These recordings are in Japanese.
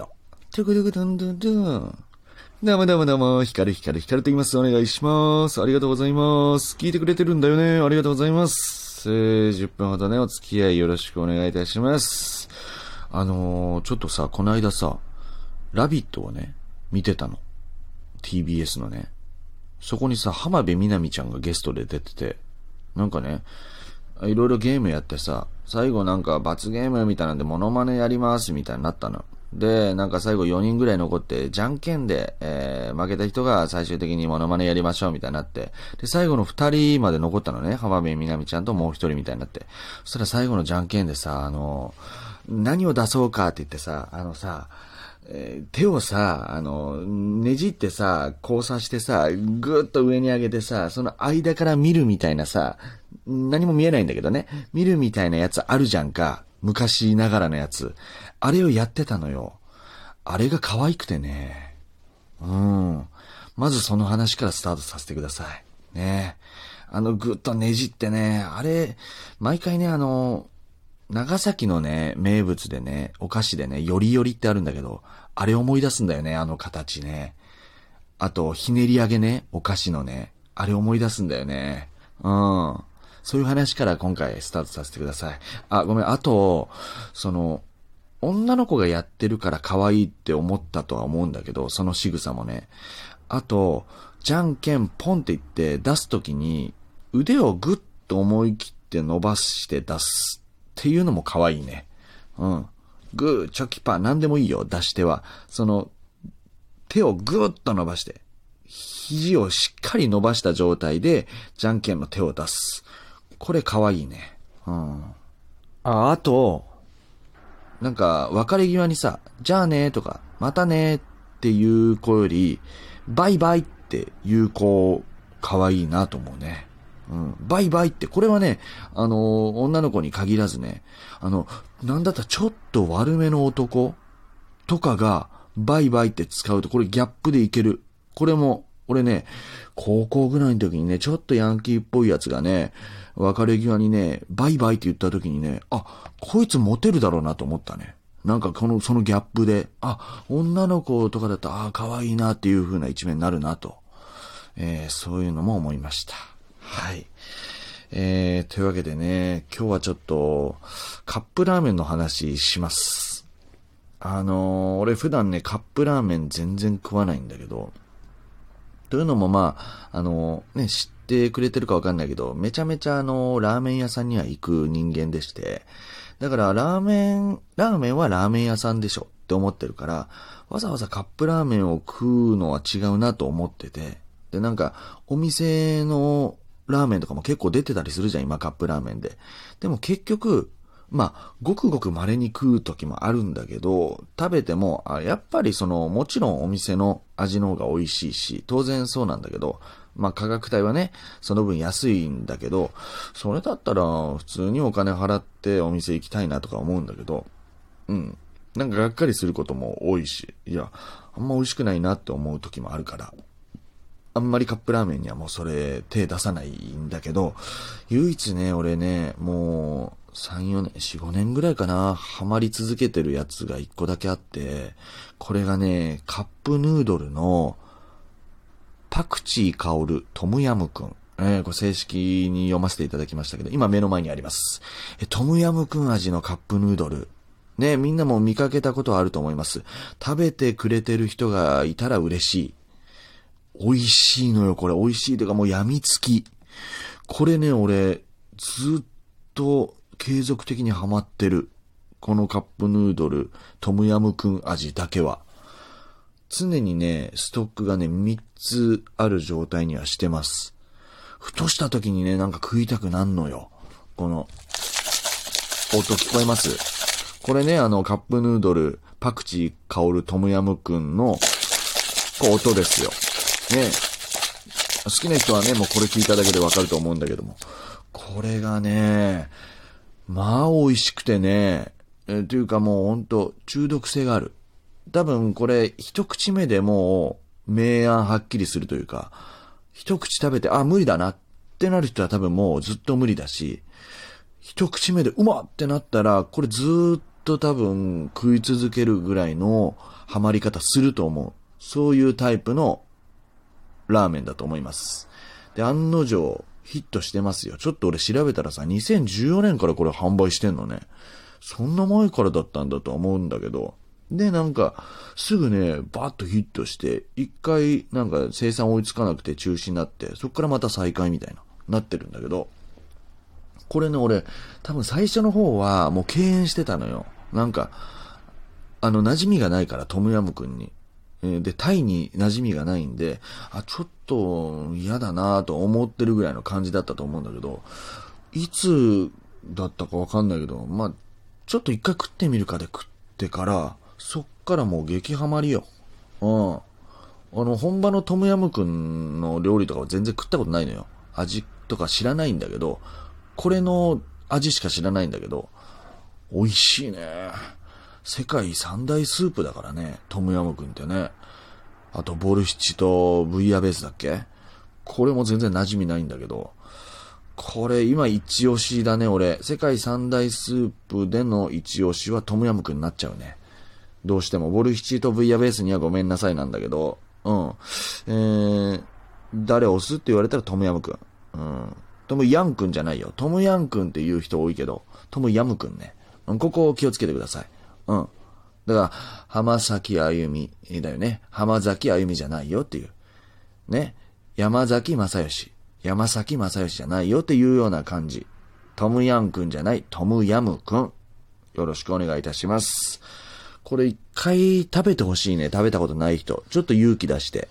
オ。トゥクトゥクトゥントゥントゥン。どうもどうもどうも、ヒカルと言います。お願いします。ありがとうございます。聞いてくれてるんだよね。ありがとうございます。10分ほどね、お付き合いよろしくお願いいたします。ちょっとさ、この間さ、ラビットをね、見てたの。TBS のね。そこにさ、浜辺美波ちゃんがゲストで出てて、なんかね、いろいろゲームやってさ、最後なんか罰ゲームみたいなんでモノマネやりますみたいになったの。で、なんか最後4人ぐらい残って、じゃんけんで、負けた人が最終的にモノマネやりましょうみたいになって、で、最後の2人まで残ったのね。浜辺美波ちゃんともう1人みたいになって。そしたら最後のじゃんけんでさ、何を出そうかって言ってさ、手をさ、ねじってさ、交差してさ、ぐーっと上に上げてさ、その間から見るみたいなさ、何も見えないんだけどね、見るみたいなやつあるじゃんか。昔ながらのやつ。あれをやってたのよ。あれが可愛くてね。まずその話からスタートさせてください。ね。ぐっとねじってね、あれ、毎回ね、長崎のね、名物でね、お菓子でね、よりよりってあるんだけど、あれ思い出すんだよね、あの形ね。あと、ひねり上げね、お菓子のね、あれ思い出すんだよね。そういう話から今回スタートさせてください。あ、ごめん、あと、女の子がやってるから可愛いって思ったとは思うんだけど、その仕草もね。あと、じゃんけんポンって言って出すときに、腕をグッと思い切って伸ばして出すっていうのも可愛いね。グー、チョキパー、なんでもいいよ、出し手は。手をグッと伸ばして、肘をしっかり伸ばした状態で、じゃんけんの手を出す。これ可愛いね。あと、なんか、別れ際にさ、じゃあねとか、またねっていう子より、バイバイっていう子、可愛いなと思うね。バイバイって、これはね、女の子に限らずね、なんだったらちょっと悪めの男とかが、バイバイって使うと、これギャップでいける。これも、俺ね、高校ぐらいの時にね、ちょっとヤンキーっぽいやつがね、別れ際にね、バイバイって言った時にね、こいつモテるだろうなと思ったね。なんかそのギャップで、女の子とかだと、可愛いなっていう風な一面になるなと。そういうのも思いました。はい。というわけでね、今日はちょっと、カップラーメンの話します。俺普段ね、カップラーメン全然食わないんだけど、というのも知ってくれてるかわかんないけど、めちゃめちゃラーメン屋さんには行く人間でして、だからラーメンはラーメン屋さんでしょって思ってるから、わざわざカップラーメンを食うのは違うなと思ってて、でなんか、お店のラーメンとかも結構出てたりするじゃん、今カップラーメンで。でも結局、ごくごく稀に食う時もあるんだけど、食べても、やっぱりもちろんお店の味の方が美味しいし、当然そうなんだけど、価格帯はね、その分安いんだけど、それだったら普通にお金払ってお店行きたいなとか思うんだけど、なんかがっかりすることも多いし、いや、あんま美味しくないなって思う時もあるから、あんまりカップラーメンにはもうそれ手出さないんだけど、唯一ね、俺ね、もう3、4年、4、5年ぐらいかな、ハマり続けてるやつが1個だけあって、これがね、カップヌードルのパクチー香るトムヤムクン。これ正式に読ませていただきましたけど、今目の前にあります。トムヤムクン味のカップヌードル。ね、みんなも見かけたことあると思います。食べてくれてる人がいたら嬉しい。美味しいのよ、これ。美味しいというかもう病みつき。これね、俺、ずっと継続的にハマってる。このカップヌードル、トムヤムクン味だけは。常にね、ストックがね、3つある状態にはしてます。ふとした時にね、なんか食いたくなんのよ。この、音聞こえます？これね、カップヌードル、パクチー香るトムヤムクンの、音ですよ。ね、好きな人はね、もうこれ聞いただけでわかると思うんだけども。これがね、美味しくてね、というかもうほんと中毒性がある。多分これ一口目でもう明暗はっきりするというか、 一口食べて、無理だなってなる人は多分もうずっと無理だし、一口目でうまってなったら、これずーっと多分食い続けるぐらいのハマり方すると思う。そういうタイプのラーメンだと思います。で、案の定ヒットしてますよ。ちょっと俺調べたらさ、2014年からこれ販売してんのね。そんな前からだったんだとは思うんだけど。で、なんか、すぐね、バーッとヒットして、一回、なんか生産追いつかなくて中止になって、そっからまた再開みたいなってるんだけど、これね、俺、多分最初の方はもう敬遠してたのよ。なんか、馴染みがないから、トムヤムくんに。で、タイに馴染みがないんで、ちょっと嫌だなと思ってるぐらいの感じだったと思うんだけど、いつだったかわかんないけど、ちょっと一回食ってみるかで食ってから、そっからもう激ハマりよ。本場のトムヤムくんの料理とかは全然食ったことないのよ。味とか知らないんだけど、これの味しか知らないんだけど、美味しいね。世界三大スープだからね、トムヤムくんってね。あと、ボルシチとブイヤベースだっけ？これも全然馴染みないんだけど、これ今一押しだね、俺。世界三大スープでの一押しはトムヤムくんになっちゃうね。どうしても、ボルシチとブイヤベースにはごめんなさいなんだけど、誰押すって言われたらトムヤムくん。トムヤンくんじゃないよ。トムヤンくんって言う人多いけど、トムヤムくんね。ここを気をつけてください。だから、浜崎あゆみだよね。浜崎あゆみじゃないよっていう。ね。山崎正義じゃないよっていうような感じ。トムヤンくんじゃない、トムヤムくん。よろしくお願いいたします。これ一回食べてほしいね。食べたことない人。ちょっと勇気出して。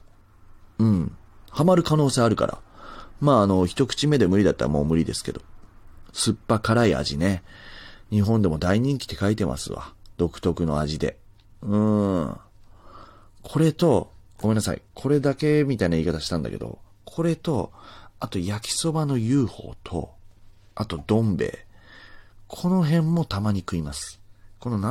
ハマる可能性あるから。一口目で無理だったらもう無理ですけど。酸っぱ辛い味ね。日本でも大人気って書いてますわ。独特の味で。これと、ごめんなさい。これだけみたいな言い方したんだけど、これと、あと焼きそばの UFO と、あとどん兵衛。この辺もたまに食います。この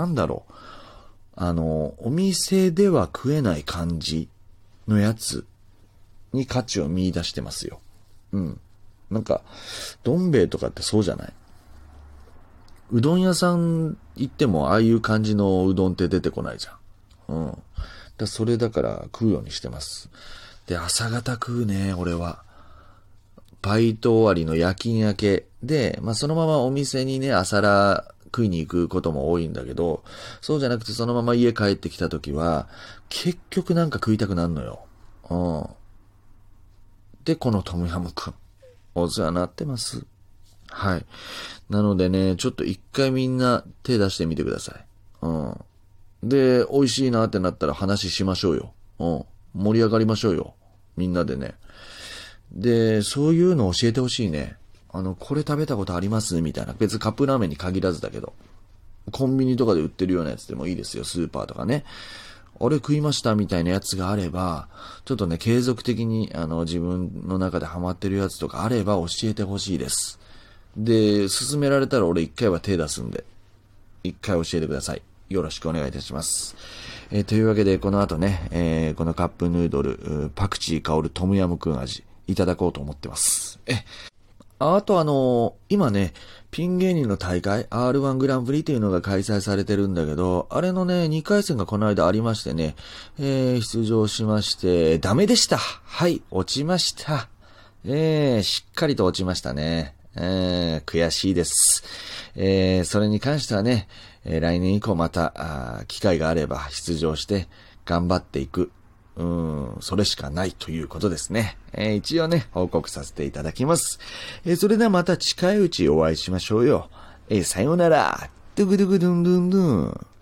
お店では食えない感じのやつに価値を見出してますよ。なんか、どん兵衛とかってそうじゃない？うどん屋さん行ってもああいう感じのうどんって出てこないじゃん。それだから食うようにしてます。で、朝方食うね、俺は。バイト終わりの夜勤明けで、そのままお店にね、朝ラ食いに行くことも多いんだけど、そうじゃなくてそのまま家帰ってきた時は、結局なんか食いたくなるのよ。で、このトムヤムくん。お世話になってます。はい。なのでね、ちょっと一回みんな手出してみてください。で、美味しいなってなったら話しましょうよ。盛り上がりましょうよ。みんなでね。で、そういうの教えてほしいね。これ食べたことありますみたいな。別にカップラーメンに限らずだけど。コンビニとかで売ってるようなやつでもいいですよ。スーパーとかね。あれ食いましたみたいなやつがあれば、ちょっとね、継続的に、自分の中でハマってるやつとかあれば教えてほしいです。で、勧められたら俺一回は手出すんで、一回教えてください。よろしくお願いいたします。というわけで、この後ね、このカップヌードル、パクチー香るトムヤムくん味、いただこうと思ってます。あと今ね、ピン芸人の大会、R1 グランプリというのが開催されてるんだけど、あれのね、2回戦がこの間ありましてね、出場しまして、ダメでした。はい、落ちました。しっかりと落ちましたね。悔しいです。それに関してはね、来年以降また、機会があれば出場して頑張っていく。それしかないということですね。一応ね、報告させていただきます。それではまた近いうちお会いしましょうよ。さようなら。ドゥクドゥクドゥンドゥンドゥン。